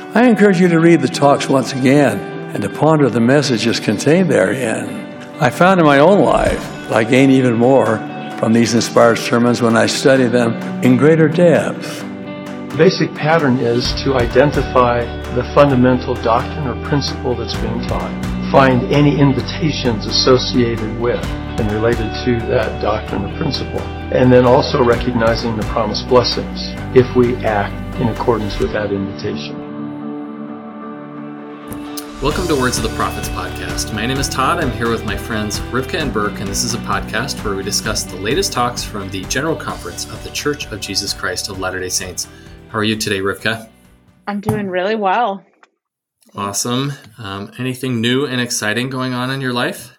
I encourage you to read the talks once again and to ponder the messages contained therein. I found in my own life I gain even more from these inspired sermons when I study them in greater depth. The basic pattern is to identify the fundamental doctrine or principle that's being taught, find any invitations associated with and related to that doctrine or principle, and then also recognizing the promised blessings if we act in accordance with that invitation. Welcome to Words of the Prophets podcast. My name is Todd. I'm here with my friends Rivka and Burke, and this is a podcast where we discuss the latest talks from the General Conference of the Church of Jesus Christ of Latter-day Saints. How are you today, Rivka? I'm doing really well. Awesome. Anything new and exciting going on in your life?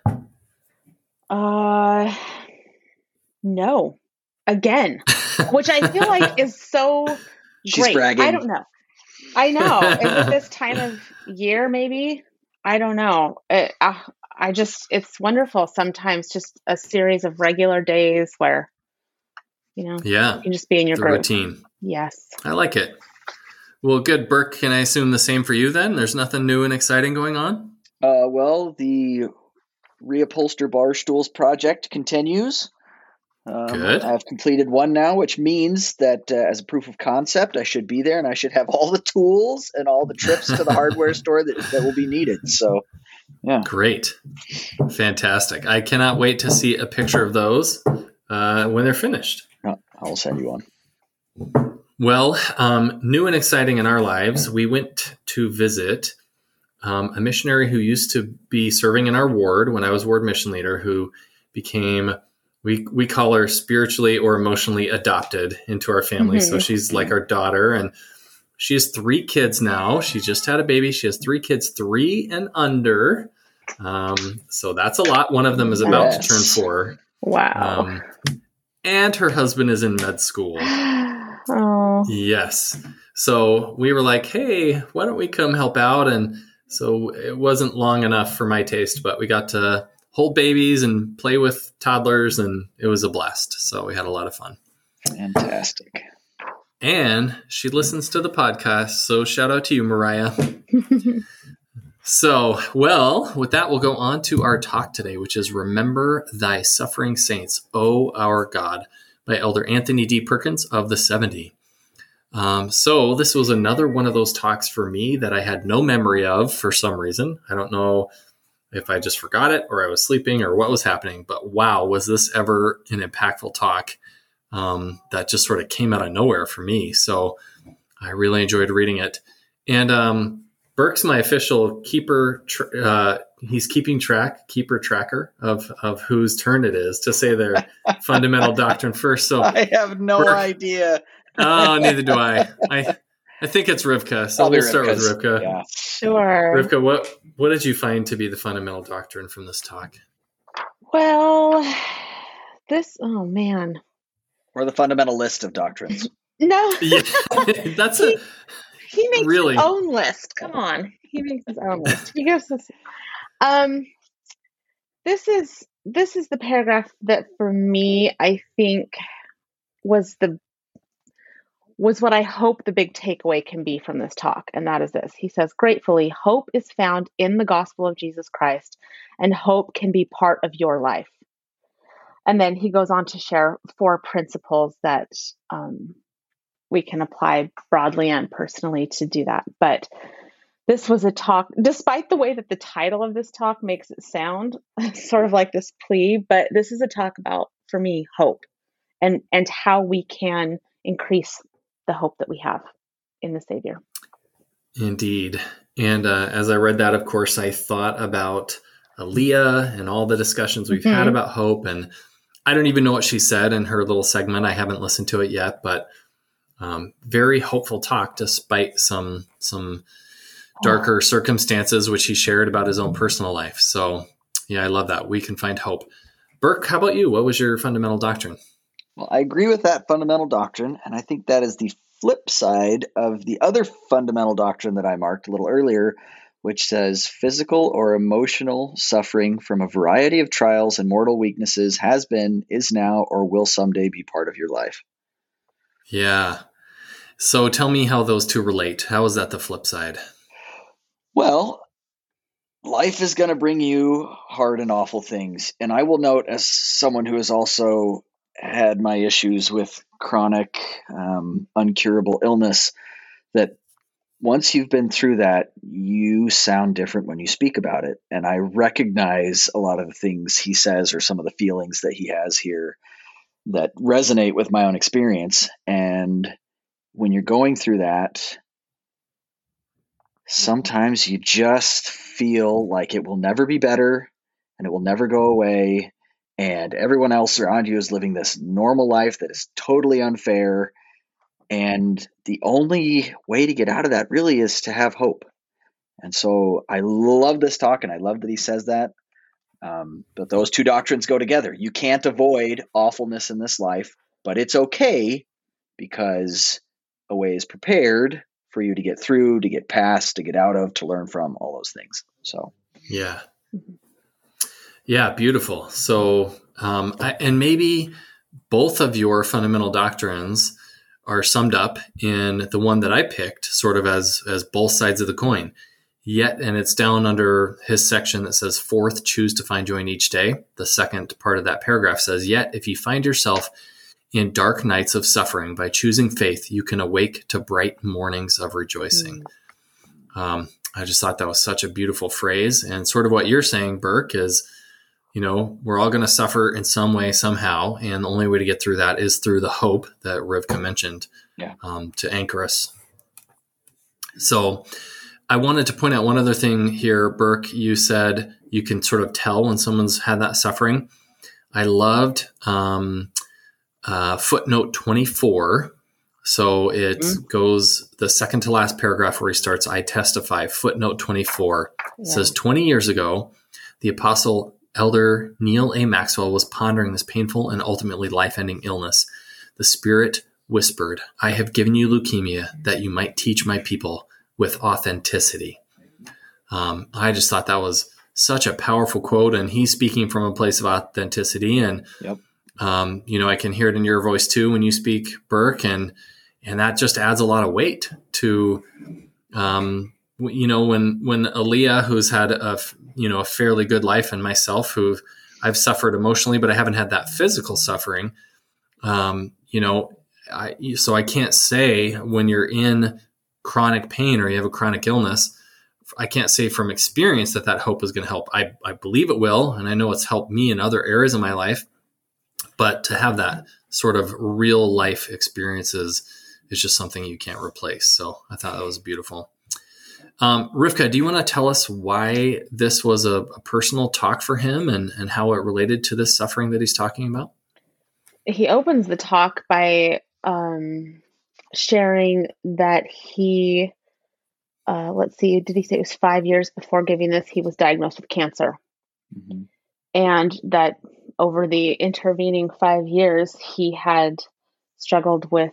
No. Again, which I feel like is so She's great. bragging. I don't know. I know. Is it this time of year, maybe? I don't know. It's wonderful sometimes, just a series of regular days where, you can just be in your the group. routine. Yes. I like it. Well, good. Burke, can I assume the same for you then? There's nothing new and exciting going on? Well, the Reupholster Bar Stools project continues. Good. I've completed one now, which means that as a proof of concept, I should be there and I should have all the tools and all the trips to the hardware store that will be needed. So, yeah. Great. Fantastic. I cannot wait to see a picture of those when they're finished. I'll send you one. Well, new and exciting in our lives, we went to visit a missionary who used to be serving in our ward when I was ward mission leader, who became, we call her spiritually or emotionally adopted into our family. Mm-hmm. So she's like our daughter, and she has 3 kids now. She just had a baby. She has 3 kids, 3 and under. So that's a lot. One of them is about to turn 4. Wow. And her husband is in med school. Oh. Yes. So we were like, hey, why don't we come help out? And so it wasn't long enough for my taste, but we got to hold babies and play with toddlers, and it was a blast. So we had a lot of fun. Fantastic. And she listens to the podcast, so shout out to you, Mariah. So, well, with that, we'll go on to our talk today, which is Remember Thy Suffering Saints, O Our God, by Elder Anthony D. Perkins of the 70. So this was another one of those talks for me that I had no memory of for some reason. I don't know if I just forgot it or I was sleeping or what was happening, but wow, was this ever an impactful talk that just sort of came out of nowhere for me. So I really enjoyed reading it. And Burke's my official keeper. He's keeper tracker of whose turn it is to say their fundamental doctrine first. So I have no idea. Oh, neither do I. I think it's Rivka. So we'll start with Rivka. Yeah. Sure. Rivka, what did you find to be the fundamental doctrine from this talk? Well, oh man. Or the fundamental list of doctrines. No. Yeah, that's He makes really his own list. Come on. He makes his own list. He gives us this is the paragraph that for me I think was what I hope the big takeaway can be from this talk, and that is this. He says, gratefully, hope is found in the gospel of Jesus Christ, and hope can be part of your life. And then he goes on to share 4 principles that we can apply broadly and personally to do that. But this was a talk, despite the way that the title of this talk makes it sound sort of like this plea, but this is a talk about, for me, hope and how we can increase the hope that we have in the Savior. Indeed. And as I read that, of course, I thought about Aaliyah and all the discussions we've had about hope. And I don't even know what she said in her little segment. I haven't listened to it yet, but very hopeful talk despite some darker circumstances, which he shared about his own personal life. So yeah, I love that. We can find hope. Burke, how about you? What was your fundamental doctrine? Well, I agree with that fundamental doctrine, and I think that is the flip side of the other fundamental doctrine that I marked a little earlier, which says physical or emotional suffering from a variety of trials and mortal weaknesses has been, is now, or will someday be part of your life. Yeah. So tell me how those two relate. How is that the flip side? Well, life is going to bring you hard and awful things. And I will note, as someone who has also had my issues with chronic, uncurable illness, that once you've been through that, you sound different when you speak about it. And I recognize a lot of the things he says or some of the feelings that he has here that resonate with my own experience. And when you're going through that, sometimes you just feel like it will never be better and it will never go away. And everyone else around you is living this normal life that is totally unfair. And the only way to get out of that really is to have hope. And so I love this talk, and I love that he says that. But those two doctrines go together. You can't avoid awfulness in this life, but it's okay because a way is prepared for you to get through, to get past, to get out of, to learn from, all those things. So, yeah, beautiful. So, and maybe both of your fundamental doctrines are summed up in the one that I picked, sort of as both sides of the coin. Yet, and it's down under his section that says, fourth, choose to find joy in each day. The second part of that paragraph says, yet if you find yourself in dark nights of suffering, by choosing faith, you can awake to bright mornings of rejoicing. I just thought that was such a beautiful phrase. And sort of what you're saying, Burke, is, we're all going to suffer in some way, somehow. And the only way to get through that is through the hope that Rivka mentioned to anchor us. So I wanted to point out one other thing here, Burke. You said you can sort of tell when someone's had that suffering. I loved footnote 24. So it goes the second to last paragraph where he starts, I testify. Footnote 24 says, 20 years ago, the apostle Elder Neil A. Maxwell was pondering this painful and ultimately life-ending illness. The Spirit whispered, I have given you leukemia that you might teach my people with authenticity. I just thought that was such a powerful quote, and he's speaking from a place of authenticity. And, I can hear it in your voice too when you speak, Burke, and that just adds a lot of weight to, when Aaliyah, who's had a fairly good life, and myself, who I've suffered emotionally, but I haven't had that physical suffering. So I can't say when you're in chronic pain or you have a chronic illness, I can't say from experience that hope is going to help. I believe it will, and I know it's helped me in other areas of my life, but to have that sort of real life experiences is just something you can't replace. So I thought that was beautiful. Rivka, do you want to tell us why this was a personal talk for him and how it related to this suffering that he's talking about? He opens the talk by sharing that he, did he say it was 5 years before giving this, he was diagnosed with cancer. Mm-hmm. And that over the intervening 5 years, he had struggled with,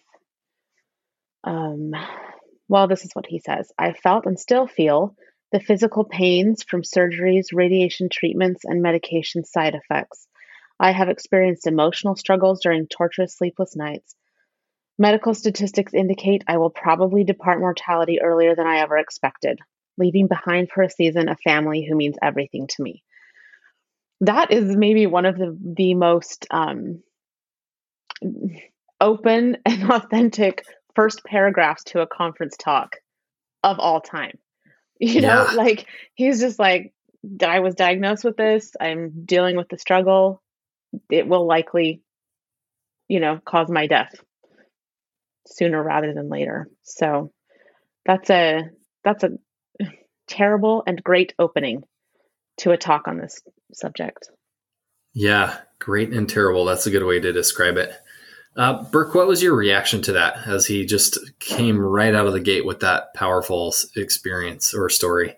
this is what he says. I felt and still feel the physical pains from surgeries, radiation treatments, and medication side effects. I have experienced emotional struggles during torturous sleepless nights. Medical statistics indicate I will probably depart mortality earlier than I ever expected, leaving behind for a season a family who means everything to me. That is maybe one of the most open and authentic first paragraphs to a conference talk of all time. He's just like, I was diagnosed with this. I'm dealing with the struggle. It will likely, cause my death sooner rather than later. So that's a terrible and great opening to a talk on this subject. Yeah, great and terrible. That's a good way to describe it. Burke, what was your reaction to that as he just came right out of the gate with that powerful experience or story?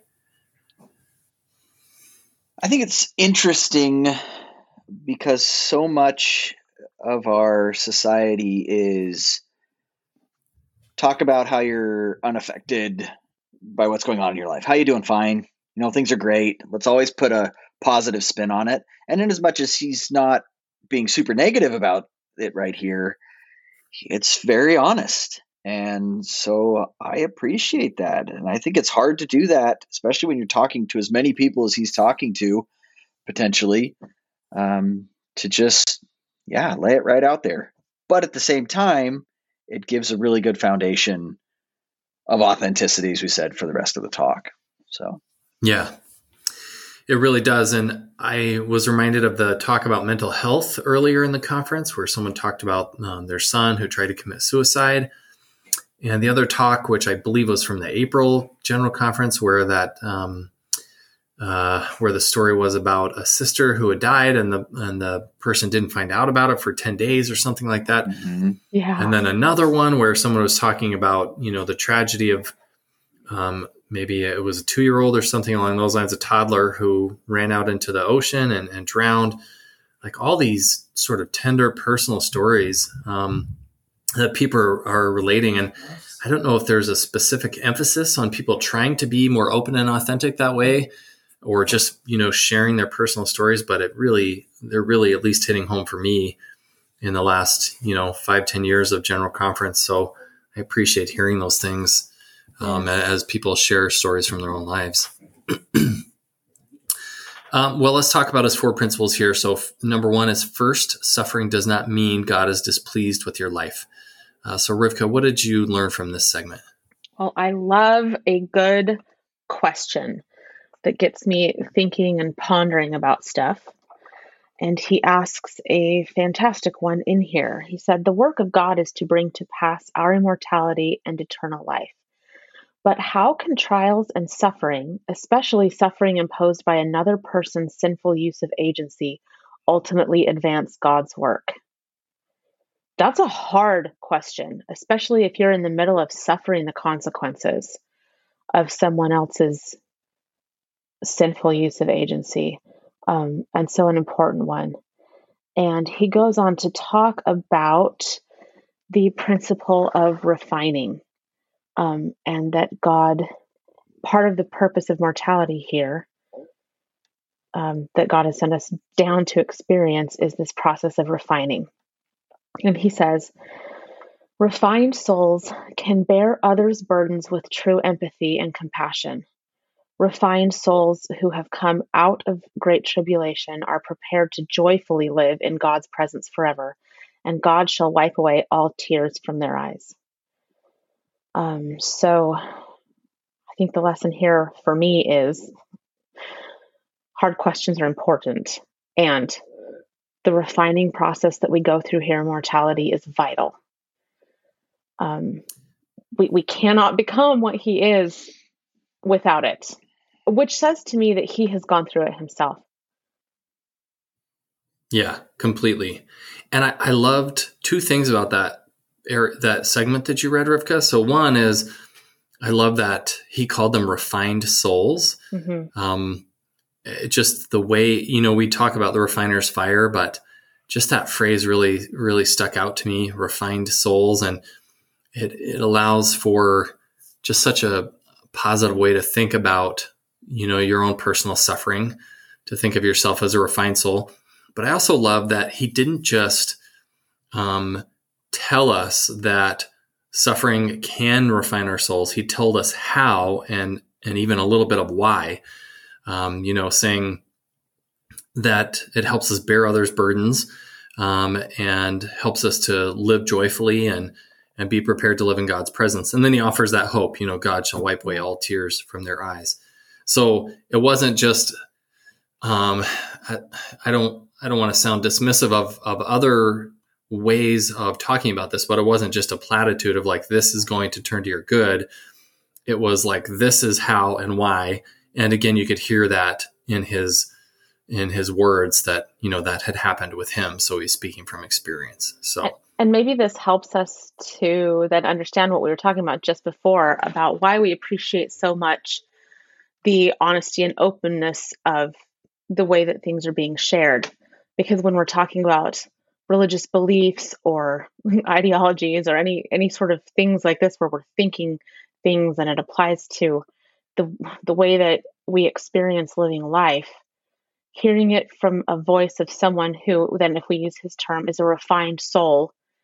I think it's interesting because so much of our society is talk about how you're unaffected by what's going on in your life. How you doing? Fine. Things are great. Let's always put a positive spin on it. And in as much as he's not being super negative about it right here, it's very honest. And so I appreciate that. And I think it's hard to do that, especially when you're talking to as many people as he's talking to, potentially, to just, lay it right out there. But at the same time, it gives a really good foundation of authenticity, as we said, for the rest of the talk. So, Yeah, it really does. And I was reminded of the talk about mental health earlier in the conference where someone talked about their son who tried to commit suicide. And the other talk, which I believe was from the April General Conference, where where the story was about a sister who had died and the person didn't find out about it for 10 days or something like that. mm-hmm. Yeah. And then another one where someone was talking about, the tragedy of maybe it was a 2-year-old or something along those lines, a toddler who ran out into the ocean and drowned. Like all these sort of tender personal stories that people are relating. And I don't know if there's a specific emphasis on people trying to be more open and authentic that way, or just, sharing their personal stories, but they're really at least hitting home for me in the last, 5-10 years of General Conference. So I appreciate hearing those things as people share stories from their own lives. Well, let's talk about his 4 principles here. So number 1 is, first, suffering does not mean God is displeased with your life. So Rivka, what did you learn from this segment? Well, I love a good question that gets me thinking and pondering about stuff. And he asks a fantastic one in here. He said, the work of God is to bring to pass our immortality and eternal life. But how can trials and suffering, especially suffering imposed by another person's sinful use of agency, ultimately advance God's work? That's a hard question, especially if you're in the middle of suffering the consequences of someone else's sinful use of agency. And so an important one. And he goes on to talk about the principle of refining, and that God, part of the purpose of mortality here, that God has sent us down to experience, is this process of refining. And he says, refined souls can bear others' burdens with true empathy and compassion. Refined souls who have come out of great tribulation are prepared to joyfully live in God's presence forever, and God shall wipe away all tears from their eyes. So I think the lesson here for me is hard questions are important, and the refining process that we go through here in mortality is vital. We cannot become what he is without it, which says to me that he has gone through it himself. Yeah, completely. And I loved 2 things about that segment that you read, Rivka. So one is, I love that he called them refined souls. Mm-hmm. Just the way, we talk about the refiner's fire, but just that phrase really, really stuck out to me, refined souls. And it allows for just such a positive way to think about, your own personal suffering, to think of yourself as a refined soul. But I also love that he didn't just tell us that suffering can refine our souls. He told us how, and even a little bit of why, saying that it helps us bear others' burdens, and helps us to live joyfully and be prepared to live in God's presence. And then he offers that hope, God shall wipe away all tears from their eyes. So it wasn't just, I don't want to sound dismissive of other ways of talking about this, but it wasn't just a platitude of like, this is going to turn to your good. It was like, this is how and why. And again, you could hear that in his words that, that had happened with him. So he's speaking from experience. So, and maybe this helps us to then understand what we were talking about just before, about why we appreciate so much the honesty and openness of the way that things are being shared. Because when we're talking about religious beliefs or ideologies or any sort of things like this, where we're thinking things and it applies to the way that we experience living life, hearing it from a voice of someone who then, if we use his term, is a refined soul,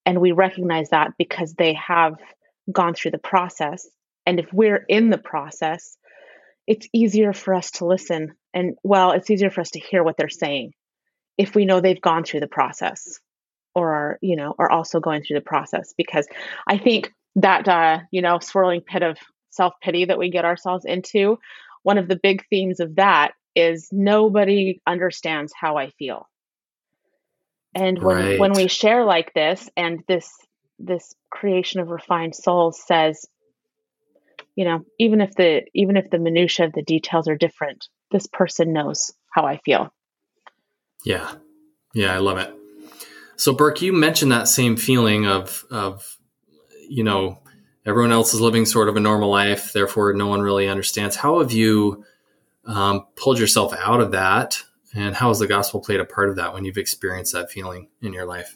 And we recognize that because they have gone through the process. And if we're in the process, it's easier for us to listen. And it's easier for us to hear what they're saying if we know they've gone through the process or are also going through the process. Because I think that, swirling pit of self-pity that we get ourselves into, one of the big themes of that is nobody understands how I feel. And when we share like this, and this creation of refined souls says, even if the minutia of the details are different, this person knows how I feel. Yeah, I love it. So, Burke, you mentioned that same feeling of everyone else is living sort of a normal life, therefore no one really understands. How have you pulled yourself out of that? And how has the gospel played a part of that when you've experienced that feeling in your life?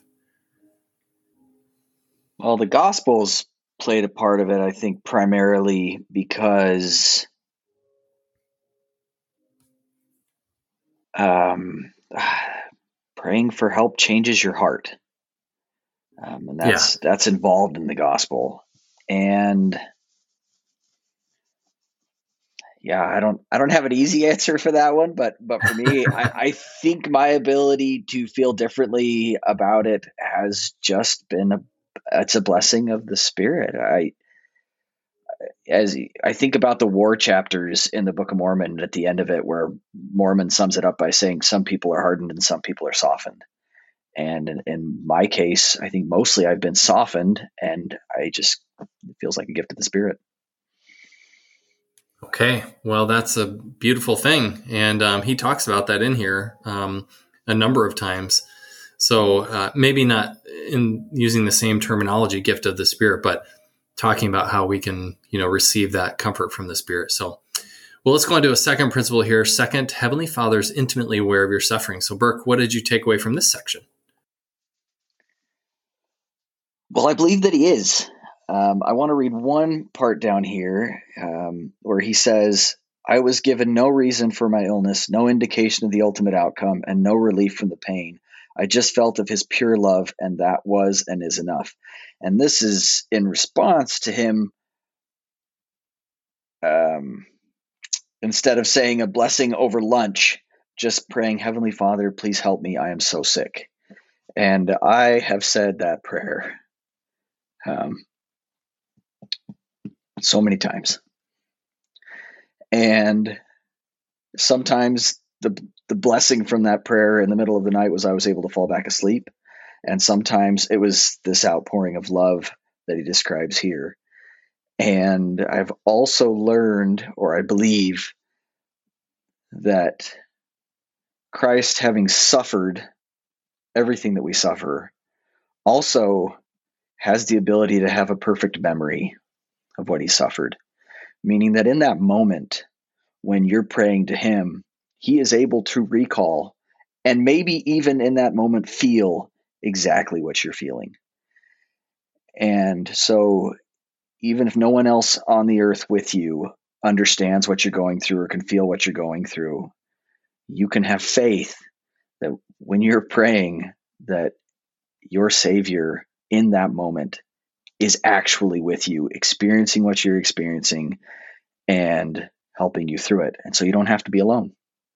Well, the gospel's played a part of it, I think, primarily because praying for help changes your heart. And that's involved in the gospel. And I don't have an easy answer for that one, but for me, I think my ability to feel differently about it has just been it's a blessing of the Spirit. As I think about the war chapters in the Book of Mormon at the end of it, where Mormon sums it up by saying some people are hardened and some people are softened. And in my case, I think mostly I've been softened, and it feels like a gift of the Spirit. Okay, well, that's a beautiful thing. And he talks about that in here a number of times. So maybe not in using the same terminology, gift of the Spirit, but talking about how we can, receive that comfort from the Spirit. So, well, let's go on to a second principle here. Second, Heavenly Father is intimately aware of your suffering. So, Burke, what did you take away from this section? Well, I believe that he is. I want to read one part down here where he says, I was given no reason for my illness, no indication of the ultimate outcome, and no relief from the pain. I just felt of his pure love, and that was and is enough. And this is in response to him, instead of saying a blessing over lunch, just praying, Heavenly Father, please help me. I am so sick. And I have said that prayer so many times. And sometimes the blessing from that prayer in the middle of the night was I was able to fall back asleep. And sometimes it was this outpouring of love that he describes here. And I've also learned, or I believe, that Christ, having suffered everything that we suffer, also has the ability to have a perfect memory of what he suffered. Meaning that in that moment, when you're praying to him, he is able to recall and maybe even in that moment feel exactly what you're feeling. And so even if no one else on the earth with you understands what you're going through or can feel what you're going through, you can have faith that when you're praying, that your Savior in that moment is actually with you, experiencing what you're experiencing and helping you through it. And so you don't have to be alone.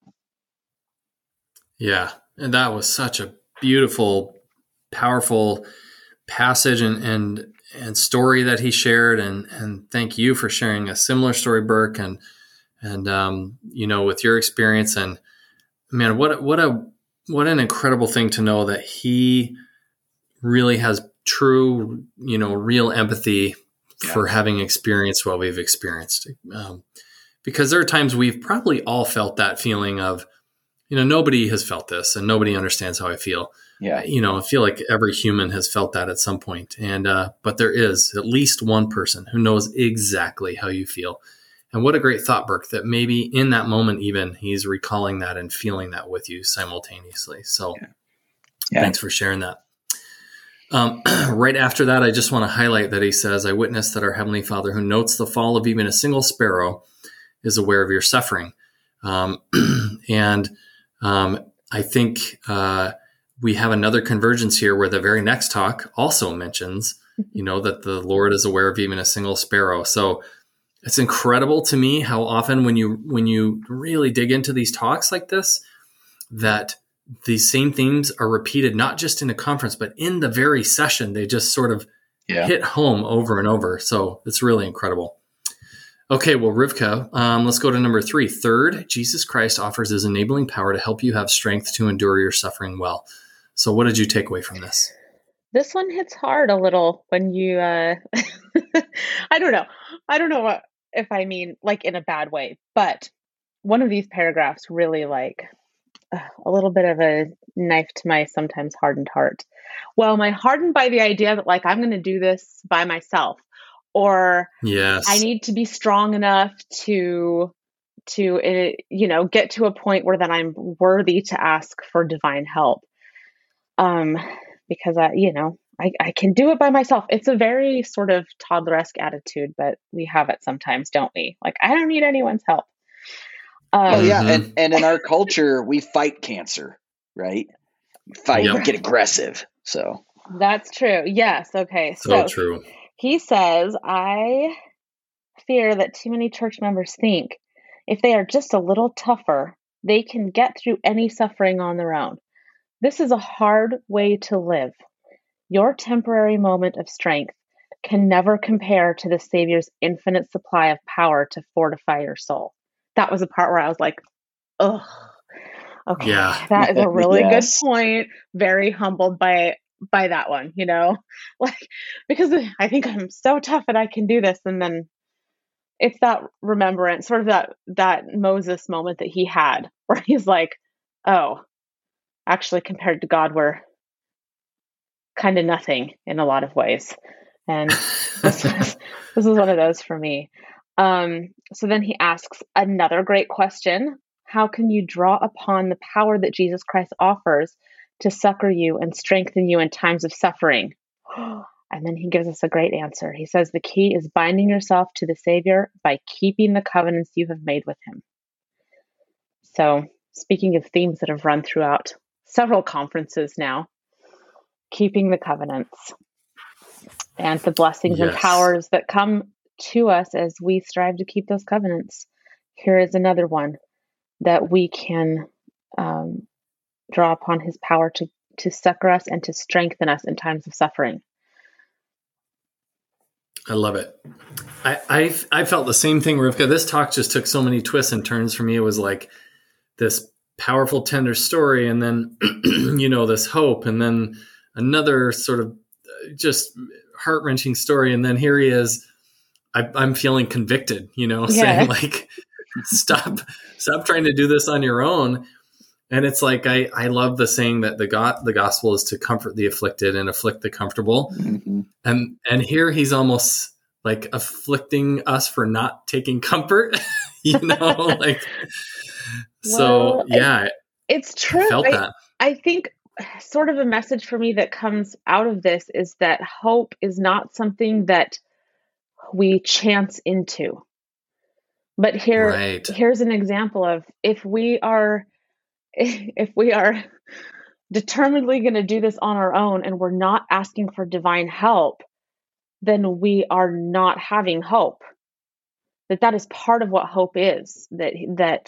Yeah. And that was such a beautiful, powerful passage and story that he shared. And thank you for sharing a similar story, Burke, and with your experience. And man, what an incredible thing to know that he really has true, real empathy for having experienced what we've experienced. Because there are times we've probably all felt that feeling of, nobody has felt this and nobody understands how I feel. Yeah. I feel like every human has felt that at some point. And, but there is at least one person who knows exactly how you feel. And what a great thought, Burke, that maybe in that moment, even he's recalling that and feeling that with you simultaneously. So thanks for sharing that. Right after that, I just want to highlight that he says, I witness that our Heavenly Father, who notes the fall of even a single sparrow, is aware of your suffering. I think we have another convergence here where the very next talk also mentions, that the Lord is aware of even a single sparrow. So it's incredible to me how often when you really dig into these talks like this, that these same themes are repeated, not just in a conference, but in the very session. They just sort of hit home over and over. So it's really incredible. Okay, well, Rivka, let's go to number 3. Third, Jesus Christ offers his enabling power to help you have strength to endure your suffering well. So what did you take away from this? This one hits hard a little when you, I don't know. I don't know if I mean like in a bad way, but one of these paragraphs really like a little bit of a knife to my sometimes hardened heart. Well, my hardened by the idea that like I'm going to do this by myself, or I need to be strong enough to get to a point where then I'm worthy to ask for divine help. Because I can do it by myself. It's a very sort of toddler-esque attitude, but we have it sometimes, don't we? Like, I don't need anyone's help. And in our culture, we fight cancer, right? Get aggressive. So that's true. Yes. Okay. So true. He says, I fear that too many church members think if they are just a little tougher, they can get through any suffering on their own. This is a hard way to live. Your temporary moment of strength can never compare to the Savior's infinite supply of power to fortify your soul. That was a part where I was like, ugh, okay, that is a really good point. Very humbled by that one, like, because I think I'm so tough and I can do this. And then it's that remembrance, sort of that Moses moment that he had where he's like, oh, actually compared to God, we're kind of nothing in a lot of ways. And this is one of those for me. So then he asks another great question. How can you draw upon the power that Jesus Christ offers to succor you and strengthen you in times of suffering? And then he gives us a great answer. He says, the key is binding yourself to the Savior by keeping the covenants you have made with him. So speaking of themes that have run throughout several conferences now, keeping the covenants and the blessings and powers that come to us as we strive to keep those covenants. Here is another one that we can draw upon his power to succor us and to strengthen us in times of suffering. I love it. I felt the same thing, Rivka. This talk just took so many twists and turns for me. It was like this powerful, tender story, and then, this hope, and then another sort of just heart-wrenching story. And then here he is, I'm feeling convicted, saying like, stop trying to do this on your own. And it's like, I love the saying that the gospel is to comfort the afflicted and afflict the comfortable. Mm-hmm. And here he's almost like afflicting us for not taking comfort, like, so yeah, it's true. I felt that. I think sort of a message for me that comes out of this is that hope is not something that we chance into. But here's an example of if we are determinedly going to do this on our own and we're not asking for divine help, then we are not having hope. That is part of what hope is. That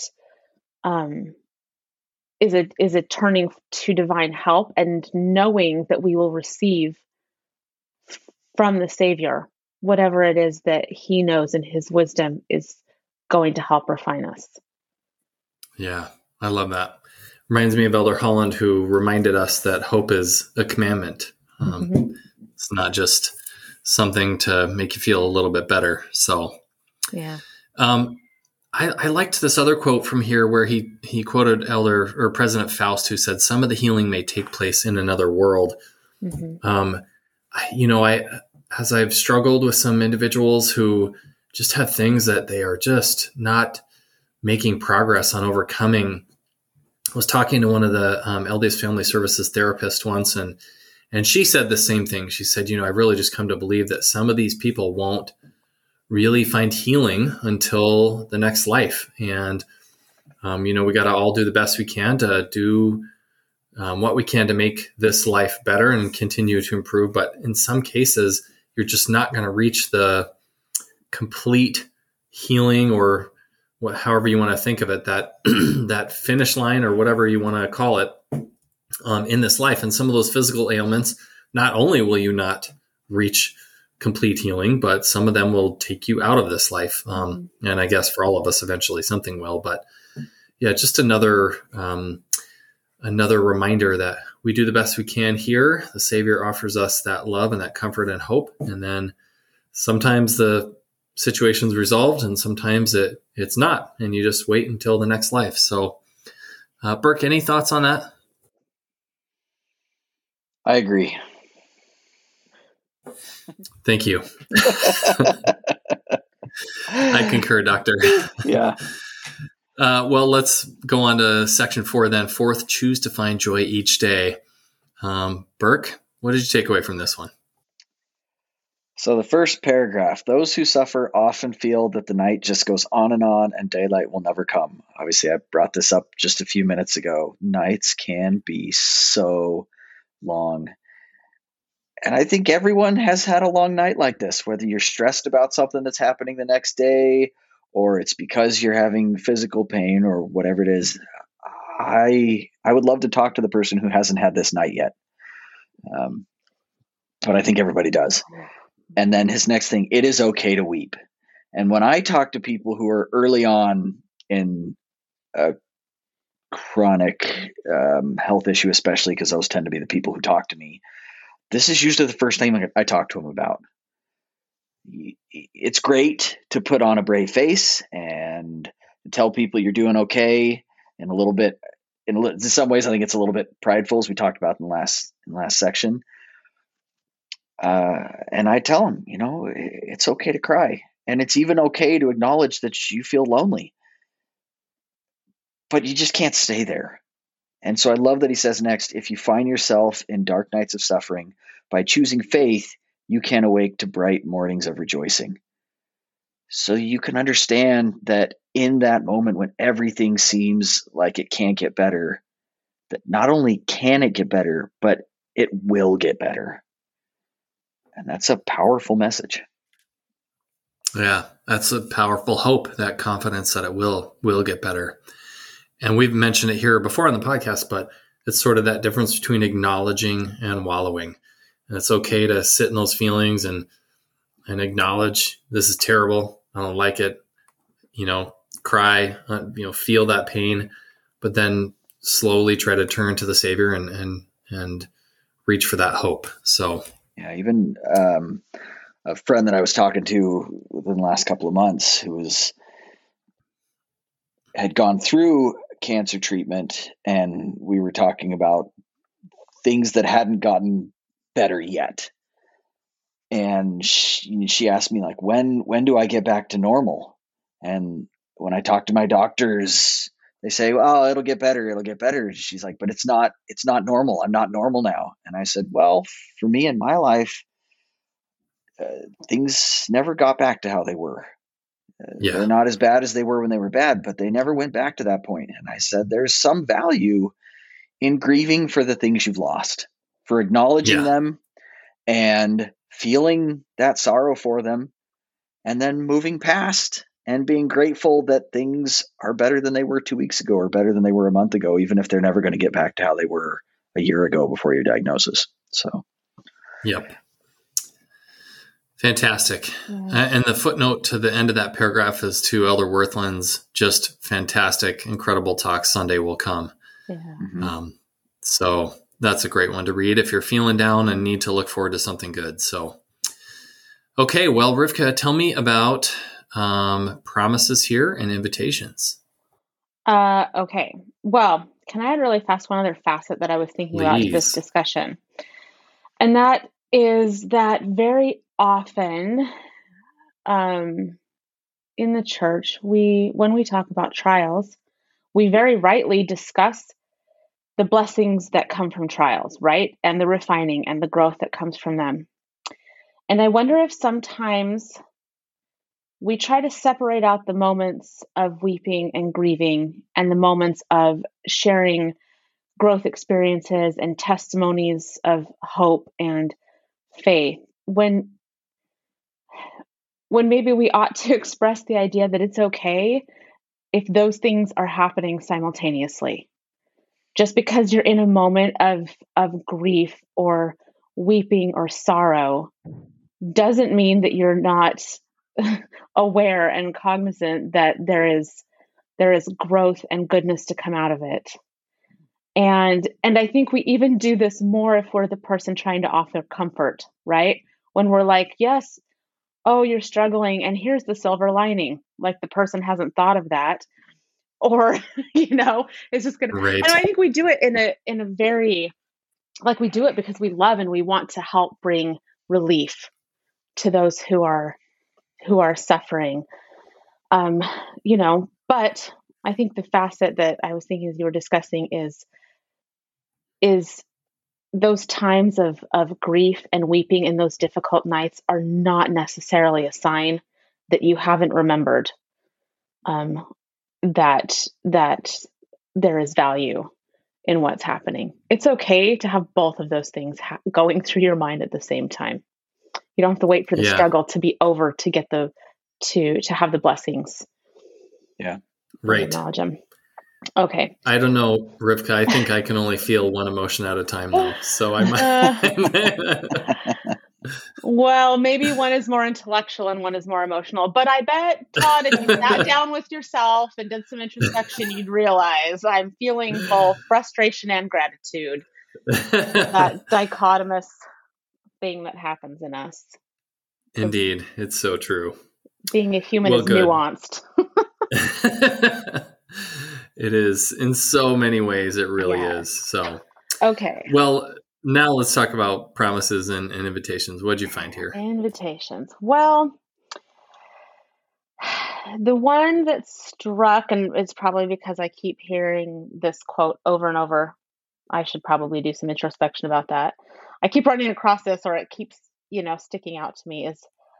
is a turning to divine help and knowing that we will receive from the Savior whatever it is that he knows in his wisdom is going to help refine us. Yeah, I love that. Reminds me of Elder Holland, who reminded us that hope is a commandment. It's not just something to make you feel a little bit better. So, yeah. I liked this other quote from here where he quoted President Faust, who said, "Some of the healing may take place in another world." Mm-hmm. As I've struggled with some individuals who just have things that they are just not making progress on overcoming. I was talking to one of the LDS Family Services therapists once, and she said the same thing. She said, I really just come to believe that some of these people won't really find healing until the next life. And, we got to all do the best we can to do what we can to make this life better and continue to improve. But in some cases, you're just not going to reach the complete healing, or however you want to think of it, that that finish line or whatever you want to call it, in this life. And some of those physical ailments, not only will you not reach complete healing, but some of them will take you out of this life. And I guess for all of us, eventually something will. But yeah, just another reminder that we do the best we can here. The Savior offers us that love and that comfort and hope. And then sometimes the situation's resolved and sometimes it's not. And you just wait until the next life. So, Burke, any thoughts on that? I agree. Thank you. I concur, Doctor. Yeah. Well, let's go on to section 4 then. Fourth, choose to find joy each day. Burke, what did you take away from this one? So the first paragraph, those who suffer often feel that the night just goes on and daylight will never come. Obviously, I brought this up just a few minutes ago. Nights can be so long. And I think everyone has had a long night like this, whether you're stressed about something that's happening the next day, or it's because you're having physical pain or whatever it is. I would love to talk to the person who hasn't had this night yet. But I think everybody does. And then his next thing, it is okay to weep. And when I talk to people who are early on in a chronic health issue, especially because those tend to be the people who talk to me, this is usually the first thing I talk to them about. It's great to put on a brave face and tell people you're doing okay, and a little bit, in some ways, I think it's a little bit prideful, as we talked about in the last section. And I tell them, it's okay to cry, and it's even okay to acknowledge that you feel lonely, but you just can't stay there. And so I love that he says next, if you find yourself in dark nights of suffering, by choosing faith, you can awake to bright mornings of rejoicing. So you can understand that in that moment when everything seems like it can't get better, that not only can it get better, but it will get better. And that's a powerful message. Yeah, that's a powerful hope, that confidence that it will get better. And we've mentioned it here before on the podcast, but it's sort of that difference between acknowledging and wallowing. And it's okay to sit in those feelings and acknowledge this is terrible. I don't like it. Cry, feel that pain, but then slowly try to turn to the Savior and reach for that hope. So, yeah, even a friend that I was talking to within the last couple of months who had gone through cancer treatment, and we were talking about things that hadn't gotten better yet. And she asked me, like, when do I get back to normal? And when I talk to my doctors, they say, well, it'll get better. She's like, but it's not normal. I'm not normal now. And I said, well, for me in my life, things never got back to how they were. They're not as bad as they were when they were bad, but they never went back to that point. And I said, there's some value in grieving for the things you've lost, for acknowledging them and feeling that sorrow for them, and then moving past and being grateful that things are better than they were 2 weeks ago or better than they were a month ago, even if they're never going to get back to how they were a year ago before your diagnosis. So, yep. Fantastic. And the footnote to the end of that paragraph is to Elder Wirthlin's just fantastic, incredible talk, Sunday Will Come. Yeah. Mm-hmm. So that's a great one to read if you're feeling down and need to look forward to something good. So, okay, well, Rivka, tell me about promises here and invitations. Okay. Well, can I add really fast one other facet that I was thinking about in this discussion? And that is that very often in the church, when we talk about trials, we very rightly discuss the blessings that come from trials, right? And the refining and the growth that comes from them. And I wonder if sometimes we try to separate out the moments of weeping and grieving and the moments of sharing growth experiences and testimonies of hope and faith, when maybe we ought to express the idea that it's okay if those things are happening simultaneously. Just because you're in a moment of grief or weeping or sorrow doesn't mean that you're not aware and cognizant that there is growth and goodness to come out of it. And I think we even do this more if we're the person trying to offer comfort, right? When we're like, yes, oh, you're struggling, and here's the silver lining. Like the person hasn't thought of that. Or, it's just gonna. Right. And I think we do it in a very, like, we do it because we love and we want to help bring relief to those who are suffering. But I think the facet that I was thinking as you were discussing is those times of grief and weeping in those difficult nights are not necessarily a sign that you haven't remembered that there is value in what's happening. It's okay to have both of those things going through your mind at the same time. You don't have to wait for the struggle to be over to get to have the blessings. Yeah. Right. Acknowledge them. Okay. I don't know, Rivka. I think I can only feel one emotion at a time, though. So I might. Well, maybe one is more intellectual and one is more emotional. But I bet, Todd, if you sat down with yourself and did some introspection, you'd realize I'm feeling both frustration and gratitude. That dichotomous thing that happens in us. Indeed. It's so true. Being a human is nuanced. It is. In so many ways, it really is. So, okay. Well, now let's talk about promises and invitations. What did you find here? Invitations. Well, the one that struck, and it's probably because I keep hearing this quote over and over. I should probably do some introspection about that. I keep running across this, or it keeps, sticking out to me,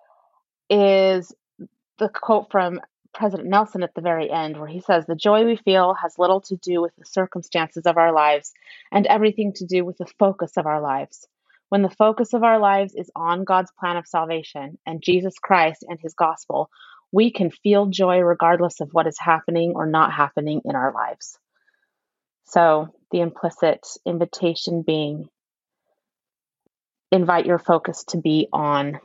is the quote from President Nelson at the very end, where he says, "The joy we feel has little to do with the circumstances of our lives and everything to do with the focus of our lives. When the focus of our lives is on God's plan of salvation and Jesus Christ and his gospel, we can feel joy regardless of what is happening or not happening in our lives." So the implicit invitation being, invite your focus to be on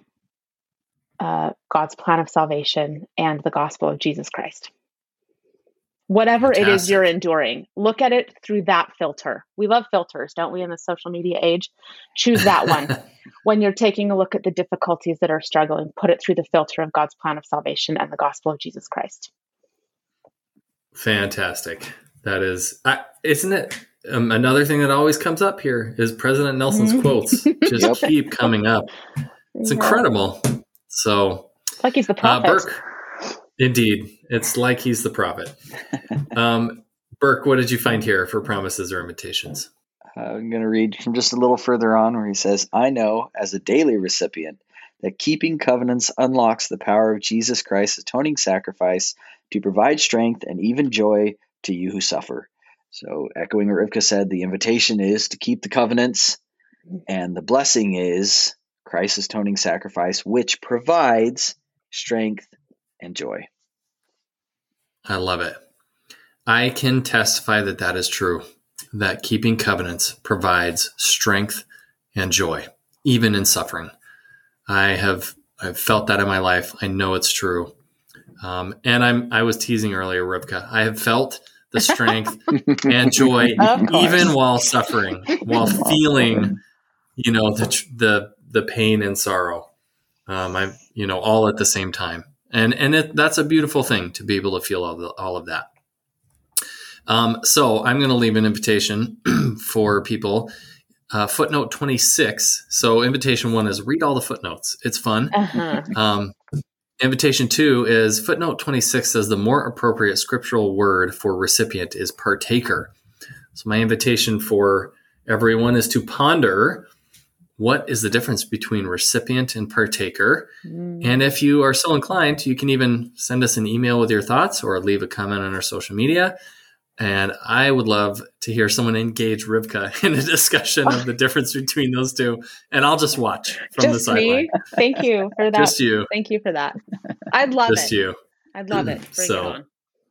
God's plan of salvation and the gospel of Jesus Christ. Whatever it is you're enduring, look at it through that filter. We love filters, don't we, in the social media age? Choose that one. When you're taking a look at the difficulties that are struggling, put it through the filter of God's plan of salvation and the gospel of Jesus Christ. Fantastic. That is, isn't it? Another thing that always comes up here is President Nelson's quotes just keep coming up. It's incredible. So, it's like he's the prophet. Burke, indeed, it's like he's the prophet. Burke, what did you find here for promises or invitations? I'm going to read from just a little further on where he says, "I know as a daily recipient that keeping covenants unlocks the power of Jesus Christ's atoning sacrifice to provide strength and even joy to you who suffer." So echoing what Rivka said, the invitation is to keep the covenants, and the blessing is Christ's atoning sacrifice, which provides strength and joy. I love it. I can testify that is true, that keeping covenants provides strength and joy, even in suffering. I've felt that in my life. I know it's true. And I was teasing earlier, Rivka. I have felt the strength and joy, even while suffering, while feeling, the pain and sorrow. All at the same time. And that's a beautiful thing to be able to feel all of that. So I'm going to leave an invitation for people. Footnote 26. So invitation 1 is read all the footnotes. It's fun. Invitation 2 is footnote 26 says the more appropriate scriptural word for recipient is partaker. So my invitation for everyone is to ponder what is the difference between recipient and partaker. And if you are so inclined, you can even send us an email with your thoughts or leave a comment on our social media. And I would love to hear someone engage Rivka in a discussion of the difference between those two. And I'll just watch from the sideline. Me? Thank you for that. Just you. Thank you for that. I'd love Just it. you. I'd love it. Bring it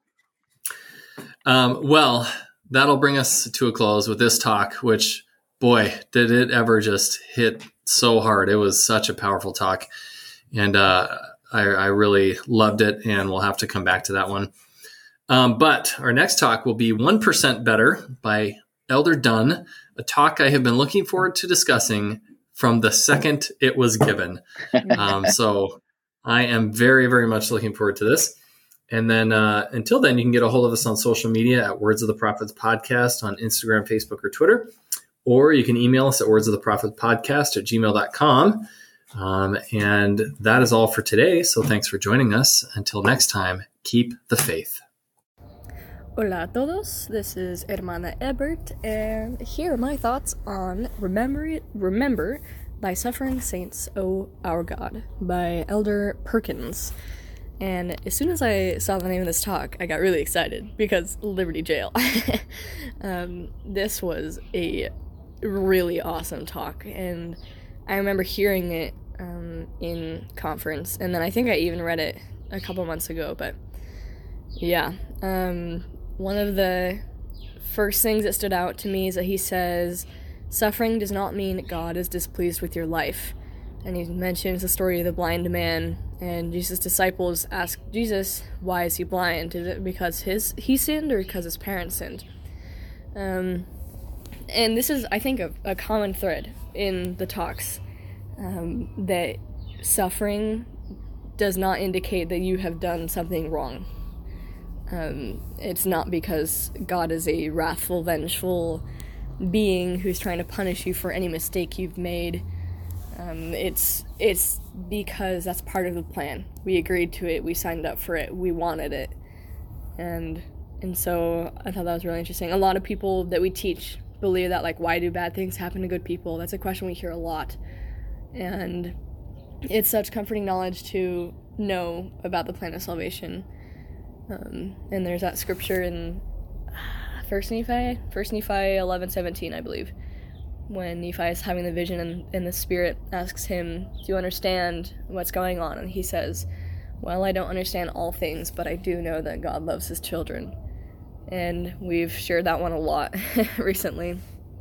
on. Well, that'll bring us to a close with this talk, which, boy, did it ever just hit so hard. It was such a powerful talk. And I really loved it, and we'll have to come back to that one. But our next talk will be 1% Better by Elder Dunn, a talk I have been looking forward to discussing from the second it was given. So I am very, very much looking forward to this. And then until then, you can get a hold of us on social media at Words of the Prophets Podcast on Instagram, Facebook, or Twitter. Or you can email us at wordsoftheprophets@gmail.com. And that is all for today. So thanks for joining us. Until next time, keep the faith. Hola a todos, this is Hermana Ebert, and here are my thoughts on Remember Thy Suffering Saints, O Our God, by Elder Perkins. And as soon as I saw the name of this talk, I got really excited, because Liberty Jail. This was a really awesome talk, and I remember hearing it in conference, and then I think I even read it a couple months ago, but yeah. One of the first things that stood out to me is that he says, suffering does not mean God is displeased with your life. And he mentions the story of the blind man, and Jesus' disciples ask Jesus, why is he blind? Is it because he sinned or because his parents sinned? And this is, I think, a common thread in the talks, that suffering does not indicate that you have done something wrong. It's not because God is a wrathful, vengeful being who's trying to punish you for any mistake you've made. It's because that's part of the plan. We agreed to it, we signed up for it, we wanted it. And so I thought that was really interesting. A lot of people that we teach believe that, like, why do bad things happen to good people? That's a question we hear a lot. And it's such comforting knowledge to know about the plan of salvation. And there's that scripture in 1 Nephi 11:17, I believe, when Nephi is having the vision and the Spirit asks him, do you understand what's going on? And he says, well, I don't understand all things, but I do know that God loves his children. And we've shared that one a lot recently.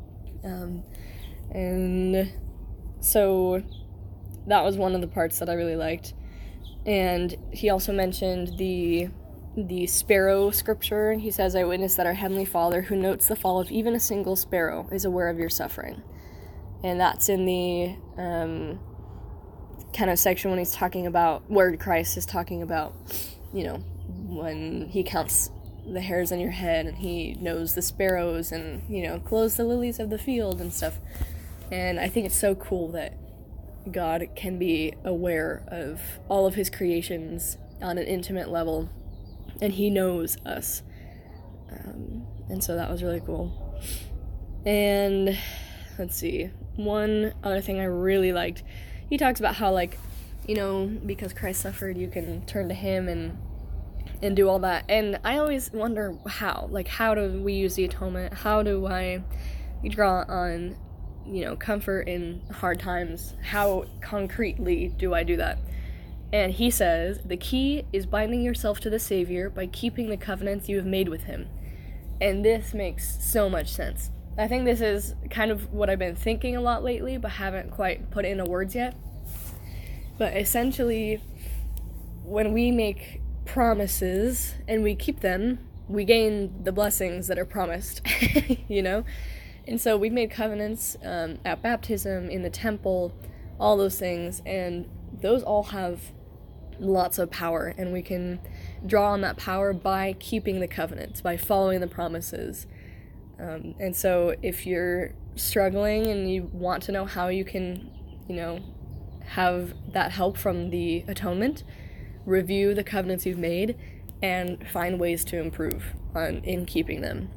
And so that was one of the parts that I really liked. And he also mentioned the sparrow scripture. He says, I witness that our Heavenly Father, who notes the fall of even a single sparrow, is aware of your suffering. And that's in the kind of section when he's talking about, where Christ is talking about, when he counts the hairs on your head, and he knows the sparrows, and, clothes the lilies of the field and stuff. And I think it's so cool that God can be aware of all of his creations on an intimate level, and he knows us. And so that was really cool. And let's see, one other thing I really liked, he talks about how, because Christ suffered, you can turn to him and do all that. And I always wonder how do we use the atonement? How do I draw on, comfort in hard times? How concretely do I do that? And he says, the key is binding yourself to the Savior by keeping the covenants you have made with him. And this makes so much sense. I think this is kind of what I've been thinking a lot lately, but haven't quite put it into words yet. But essentially, when we make promises and we keep them, we gain the blessings that are promised, And so we've made covenants at baptism, in the temple, all those things, and those all have lots of power, and we can draw on that power by keeping the covenants, by following the promises. And so if you're struggling and you want to know how you can, have that help from the atonement, review the covenants you've made and find ways to improve in keeping them.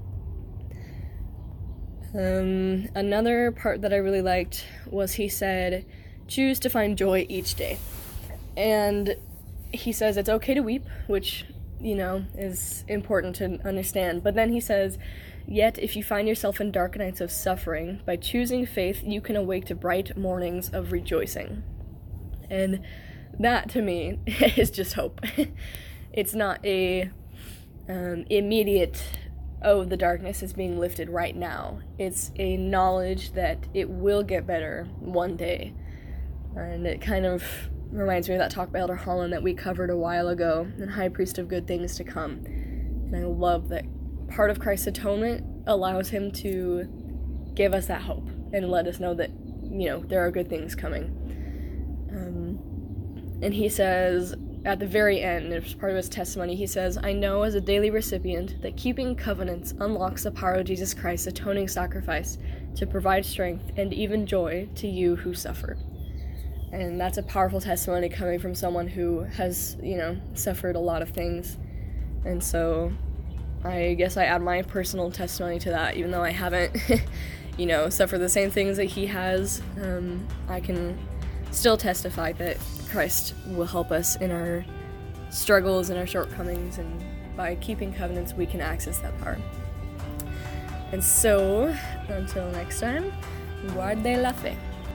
Another part that I really liked was he said, choose to find joy each day. And he says it's okay to weep, which is important to understand. But then he says, yet if you find yourself in dark nights of suffering, by choosing faith, you can awake to bright mornings of rejoicing. And that, to me, is just hope. It's not a immediate, the darkness is being lifted right now. It's a knowledge that it will get better one day. And it kind of reminds me of that talk by Elder Holland that we covered a while ago, and High Priest of Good Things to Come. And I love that part of Christ's atonement allows him to give us that hope and let us know that, there are good things coming. And he says, at the very end, as part of his testimony, he says, I know as a daily recipient that keeping covenants unlocks the power of Jesus Christ's atoning sacrifice to provide strength and even joy to you who suffer. And that's a powerful testimony coming from someone who has, suffered a lot of things. And so I guess I add my personal testimony to that, even though I haven't, suffered the same things that he has. I can still testify that Christ will help us in our struggles and our shortcomings, and by keeping covenants, we can access that power. And so, until next time, guarde la fe.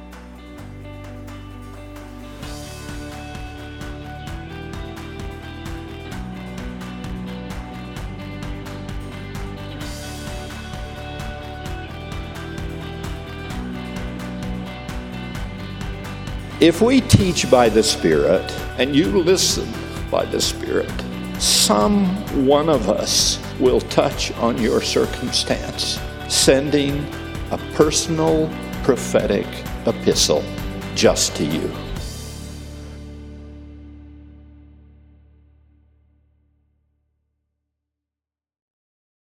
If we teach by the Spirit and you listen by the Spirit, some one of us will touch on your circumstance, sending a personal prophetic epistle just to you.